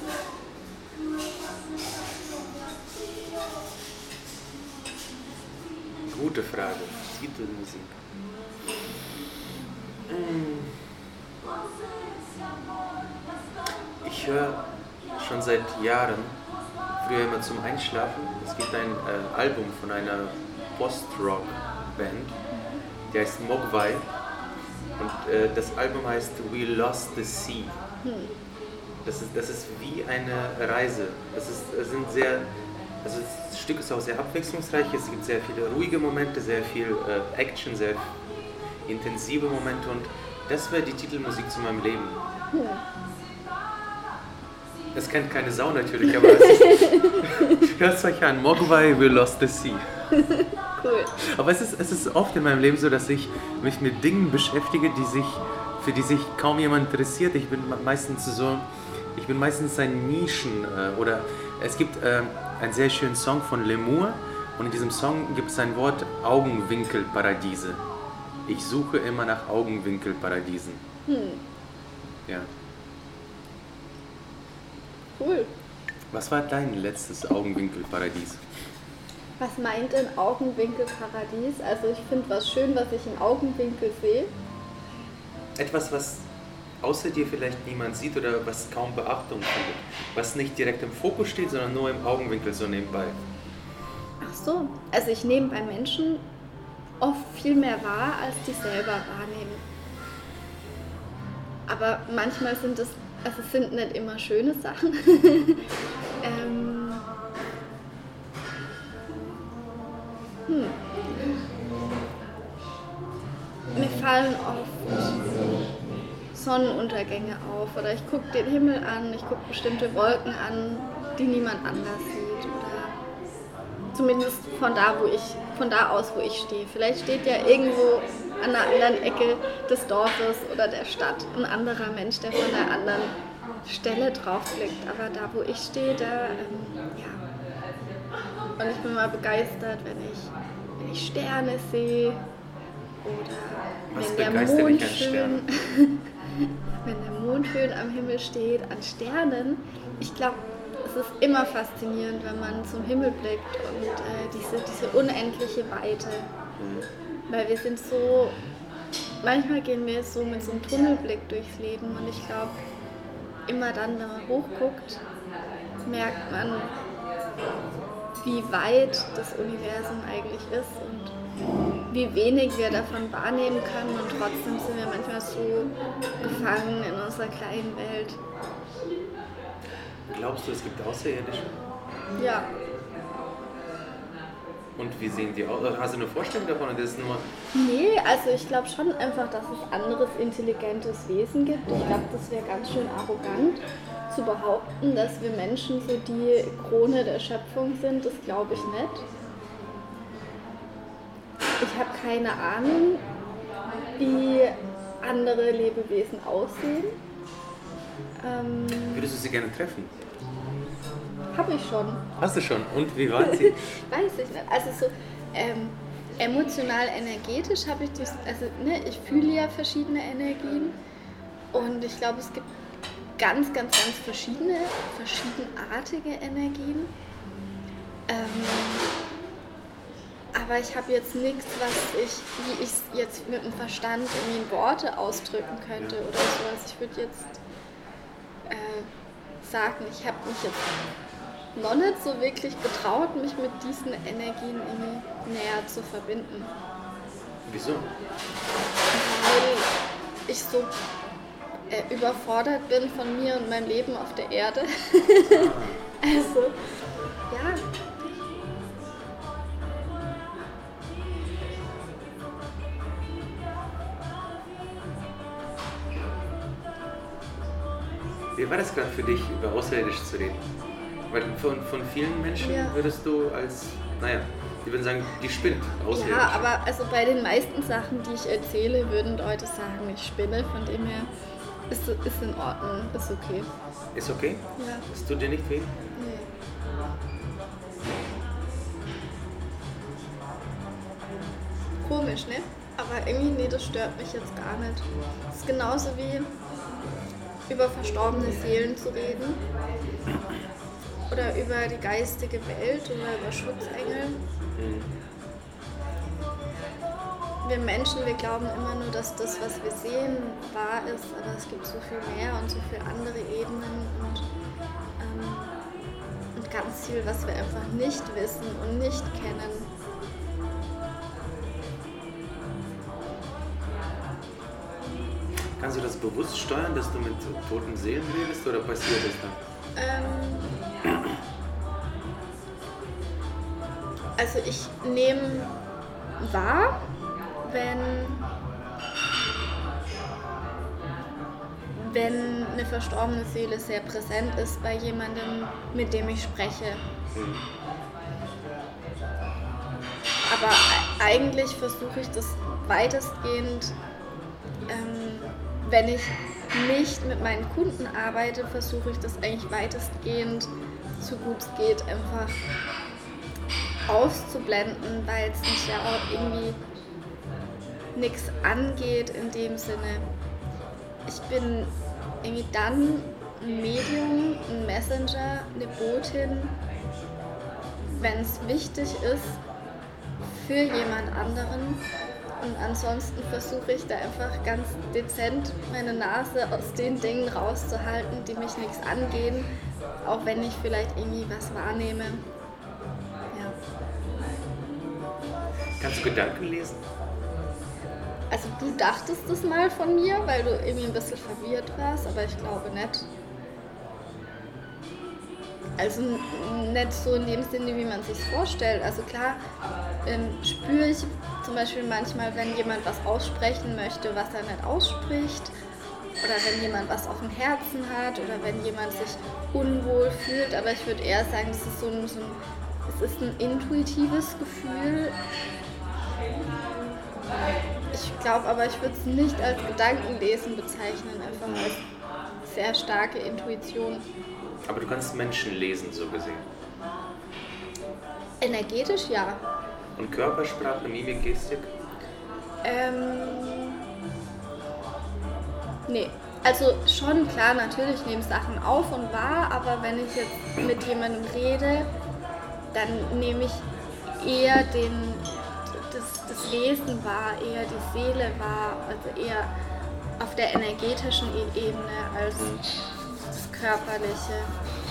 Gute Frage. Titelmusik. Ich höre schon seit Jahren, früher immer zum Einschlafen, es gibt ein äh, Album von einer Post-Rock-Band, die heißt Mogwai, und äh, das Album heißt We Lost the Sea. Das ist, das ist wie eine Reise. Das, ist, das sind sehr, also das Stück ist auch sehr abwechslungsreich, es gibt sehr viele ruhige Momente, sehr viel äh, Action, sehr intensive Momente, und das wäre die Titelmusik zu meinem Leben. Das kennt keine Sau natürlich, aber hört es euch an, Mogwai, We Lost the Sea. Cool. Aber es ist, es ist oft in meinem Leben so, dass ich mich mit Dingen beschäftige, die sich, für die sich kaum jemand interessiert. Ich bin meistens so, ich bin meistens ein Nischen, äh, oder es gibt äh, einen sehr schönen Song von Lemur, und in diesem Song gibt es ein Wort Augenwinkelparadiese. Ich suche immer nach Augenwinkelparadiesen. Hm. Ja. Cool. Was war dein letztes Augenwinkelparadies? Was meint denn Augenwinkelparadies? Also ich finde was schön, was ich im Augenwinkel sehe. Etwas, was außer dir vielleicht niemand sieht oder was kaum Beachtung findet. Was nicht direkt im Fokus steht, sondern nur im Augenwinkel so nebenbei. Ach so. Also ich nehme bei Menschen oft viel mehr wahr, als die selber wahrnehmen. Aber manchmal sind es, also es sind nicht immer schöne Sachen. ähm, hm. Mir fallen oft Sonnenuntergänge auf, oder ich gucke den Himmel an, ich gucke bestimmte Wolken an, die niemand anders sieht, oder zumindest von da, wo ich, von da aus, wo ich stehe. Vielleicht steht ja irgendwo an einer anderen Ecke des Dorfes oder der Stadt ein anderer Mensch, der von einer anderen Stelle drauf blickt, aber da, wo ich stehe, da, ähm, ja. Und ich bin mal begeistert, wenn ich, wenn ich Sterne sehe, oder Was wenn der begeistert Mond dich an schön, Sternen? wenn der Mond schön am Himmel steht, an Sternen. Ich glaube, es ist immer faszinierend, wenn man zum Himmel blickt und äh, diese, diese unendliche Weite. Weil wir sind so, manchmal gehen wir so mit so einem Tunnelblick durchs Leben, und ich glaube, immer dann, wenn man hochguckt, merkt man, wie weit das Universum eigentlich ist und wie wenig wir davon wahrnehmen können, und trotzdem sind wir manchmal so gefangen in unserer kleinen Welt. Glaubst du, es gibt Außerirdische? Ja. Und wie sehen die aus? Hast du eine Vorstellung davon, oder ist es nur... Nee, also ich glaube schon einfach, dass es anderes intelligentes Wesen gibt. Ich glaube, das wäre ganz schön arrogant zu behaupten, dass wir Menschen so die Krone der Schöpfung sind. Das glaube ich nicht. Ich habe keine Ahnung, wie andere Lebewesen aussehen. Ähm, Würdest du sie gerne treffen? Habe ich schon. Hast du schon? Und wie waren sie? Weiß ich nicht. Also so ähm, emotional, energetisch habe ich das, also ne, ich fühle ja verschiedene Energien, und ich glaube, es gibt ganz, ganz, ganz verschiedene, verschiedenartige Energien. Ähm, aber ich habe jetzt nichts, was ich, wie ich es jetzt mit dem Verstand irgendwie in Worte ausdrücken könnte oder sowas. Ich würde jetzt äh, sagen, ich habe mich jetzt noch nicht so wirklich getraut, mich mit diesen Energien irgendwie näher zu verbinden. Wieso? Weil ich so äh, überfordert bin von mir und meinem Leben auf der Erde. Also, ja. Wie war das gerade für dich, über Außerirdische zu reden? Weil von, von vielen Menschen ja. würdest du als, naja, die würden sagen, die spinnt, Außerirdisch. Ja, aber also bei den meisten Sachen, die ich erzähle, würden Leute sagen, ich spinne. Von dem her ist, ist in Ordnung, ist okay. Ist okay? Ja. Es tut dir nicht weh? Nee. Komisch, ne? Aber irgendwie, nee, das stört mich jetzt gar nicht. Das ist genauso wie, über verstorbene Seelen zu reden oder über die geistige Welt oder über Schutzengel. Mhm. Wir Menschen, wir glauben immer nur, dass das, was wir sehen, wahr ist, aber es gibt so viel mehr und so viele andere Ebenen und, ähm, und ganz viel, was wir einfach nicht wissen und nicht kennen. Kannst du das bewusst steuern, dass du mit toten Seelen redest, oder passiert das dann? Ähm, also ich nehme wahr, wenn, wenn eine verstorbene Seele sehr präsent ist bei jemandem, mit dem ich spreche. Mhm. Aber eigentlich versuche ich das weitestgehend, ähm, wenn ich nicht mit meinen Kunden arbeite, versuche ich das eigentlich weitestgehend, so gut es geht, einfach auszublenden, weil es mich ja auch irgendwie nichts angeht in dem Sinne. Ich bin irgendwie dann ein Medium, ein Messenger, eine Botin, wenn es wichtig ist für jemand anderen. Und ansonsten versuche ich da einfach ganz dezent meine Nase aus den Dingen rauszuhalten, die mich nichts angehen, auch wenn ich vielleicht irgendwie was wahrnehme. Ja. Kannst du Gedanken lesen? Also du dachtest das mal von mir, weil du irgendwie ein bisschen verwirrt warst, aber ich glaube nicht. Also nicht so in dem Sinne, wie man sich vorstellt. Also klar ähm, spüre ich zum Beispiel manchmal, wenn jemand was aussprechen möchte, was er nicht ausspricht. Oder wenn jemand was auf dem Herzen hat oder wenn jemand sich unwohl fühlt. Aber ich würde eher sagen, das ist so ein, so ein, es ist ein intuitives Gefühl. Ich glaube aber, ich würde es nicht als Gedankenlesen bezeichnen, einfach als sehr starke Intuition. Aber du kannst Menschen lesen, so gesehen? Energetisch, ja. Und Körpersprache, Mimik, Gestik? Ähm... Nee. Also schon, klar, natürlich nehme ich Sachen auf und wahr, aber wenn ich jetzt mit jemandem rede, dann nehme ich eher den... Das, das Wesen wahr, eher die Seele wahr, also eher auf der energetischen Ebene als das Körperliche.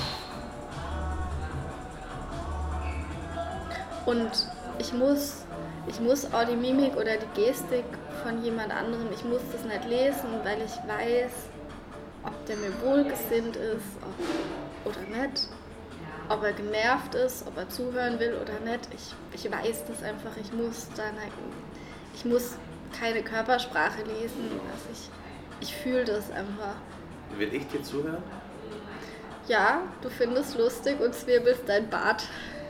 Und ich muss, ich muss auch die Mimik oder die Gestik von jemand anderem, ich muss das nicht lesen, weil ich weiß, ob der mir wohlgesinnt ist ob, oder nicht. Ob er genervt ist, ob er zuhören will oder nicht, ich, ich weiß das einfach, ich muss dann, ich muss keine Körpersprache lesen, also ich, ich fühle das einfach. Will ich dir zuhören? Ja, du findest lustig und zwirbelst dein Bart.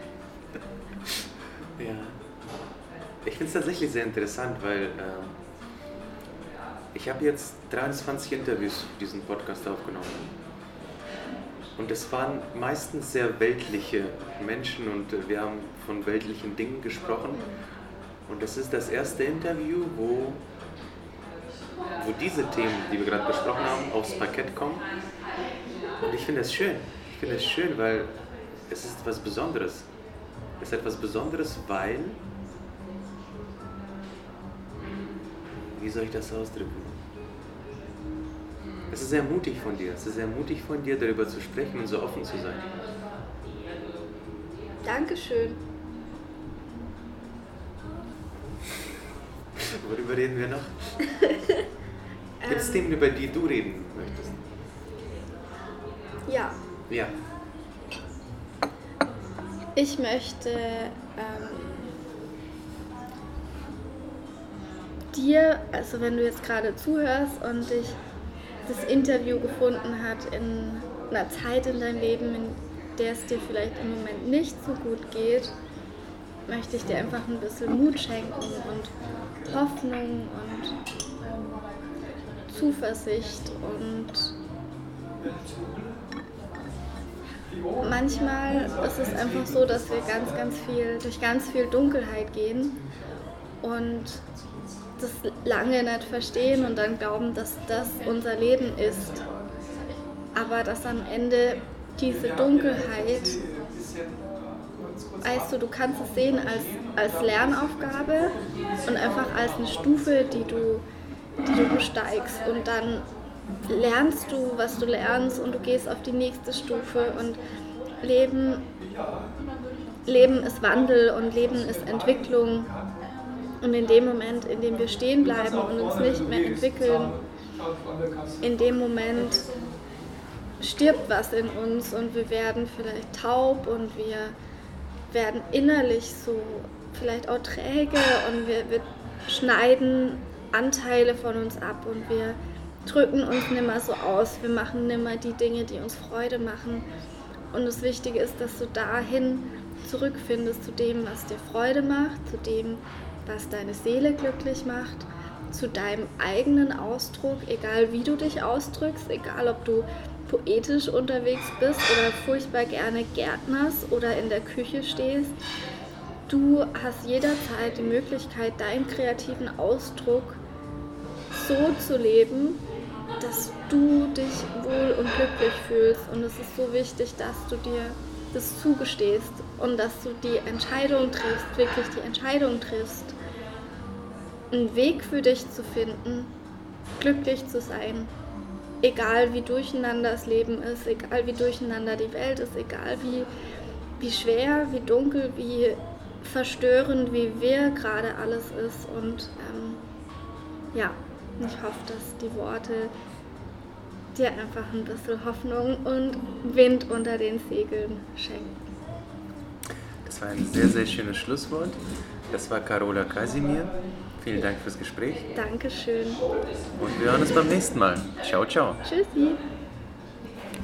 Ja, ich finde es tatsächlich sehr interessant, weil ähm, ich habe jetzt dreiundzwanzig Interviews für diesen Podcast aufgenommen. Und es waren meistens sehr weltliche Menschen und wir haben von weltlichen Dingen gesprochen. Und das ist das erste Interview, wo, wo diese Themen, die wir gerade besprochen haben, aufs Parkett kommen. Und ich finde das schön. Ich finde es schön, weil es ist etwas Besonderes. Es ist etwas Besonderes, weil... Wie soll ich das ausdrücken? Es ist sehr mutig von dir. Es ist sehr mutig von dir, darüber zu sprechen und so offen zu sein. Dankeschön. Worüber reden wir noch? Gibt es Themen, über die du reden möchtest? Ja. Ja. Ich möchte ähm, dir, also wenn du jetzt gerade zuhörst und dich das Interview gefunden hat in einer Zeit in deinem Leben, in der es dir vielleicht im Moment nicht so gut geht, möchte ich dir einfach ein bisschen Mut schenken und Hoffnung und Zuversicht. Und manchmal ist es einfach so, dass wir ganz, ganz viel, durch ganz viel Dunkelheit gehen und das lange nicht verstehen und dann glauben, dass das unser Leben ist. aber dass am Ende diese Dunkelheit, weißt du, du kannst es sehen als, als Lernaufgabe und einfach als eine Stufe, die du, die du besteigst und dann lernst du, was du lernst und du gehst auf die nächste Stufe und Leben, Leben ist Wandel und Leben ist Entwicklung und in dem Moment, in dem wir stehen bleiben und uns nicht mehr entwickeln, in dem Moment stirbt was in uns und wir werden vielleicht taub und wir werden innerlich so vielleicht auch träge und wir, wir schneiden Anteile von uns ab und wir drücken uns nimmer so aus, wir machen nimmer die Dinge, die uns Freude machen. Und das Wichtige ist, dass du dahin zurückfindest zu dem, was dir Freude macht, zu dem, was deine Seele glücklich macht, zu deinem eigenen Ausdruck, egal wie du dich ausdrückst, egal ob du poetisch unterwegs bist oder furchtbar gerne gärtnerst oder in der Küche stehst. Du hast jederzeit die Möglichkeit, deinen kreativen Ausdruck so zu leben, dass du dich wohl und glücklich fühlst. Und es ist so wichtig, dass du dir das zugestehst und dass du die Entscheidung triffst, wirklich die Entscheidung triffst, einen Weg für dich zu finden, glücklich zu sein. Egal wie durcheinander das Leben ist, egal wie durcheinander die Welt ist, egal wie, wie schwer, wie dunkel, wie verstörend, wie wirr gerade alles ist. Und ähm, ja, ich hoffe, dass die Worte dir einfach ein bisschen Hoffnung und Wind unter den Segeln schenken. Das war ein sehr, sehr schönes Schlusswort. Das war Carola Casimir. Vielen Dank fürs Gespräch. Dankeschön. Und wir hören uns beim nächsten Mal. Ciao, ciao. Tschüssi.